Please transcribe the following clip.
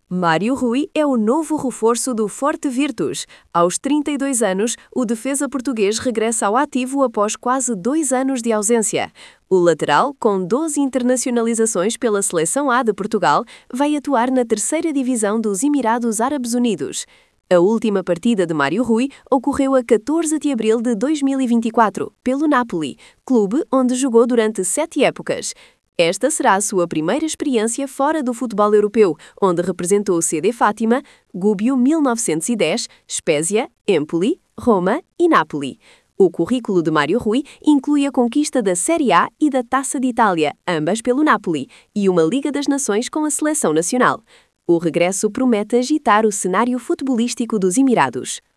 Mário Rui é o novo reforço do Forte Virtus. Aos 32 anos, o defesa português regressa ao ativo após quase 2 anos de ausência. O lateral, com 12 internacionalizações pela Seleção A de Portugal, vai atuar na terceira divisão dos Emirados Árabes Unidos. A última partida de Mário Rui ocorreu a 14 de abril de 2024, pelo Napoli, clube onde jogou durante 7 épocas. Esta será a sua primeira experiência fora do futebol europeu, onde representou o CD Fátima, Gubbio 1910, Spezia, Empoli, Roma e Napoli. O currículo de Mário Rui inclui a conquista da Série A e da Taça de Itália, ambas pelo Napoli, e uma Liga das Nações com a seleção nacional. O regresso promete agitar o cenário futebolístico dos Emirados.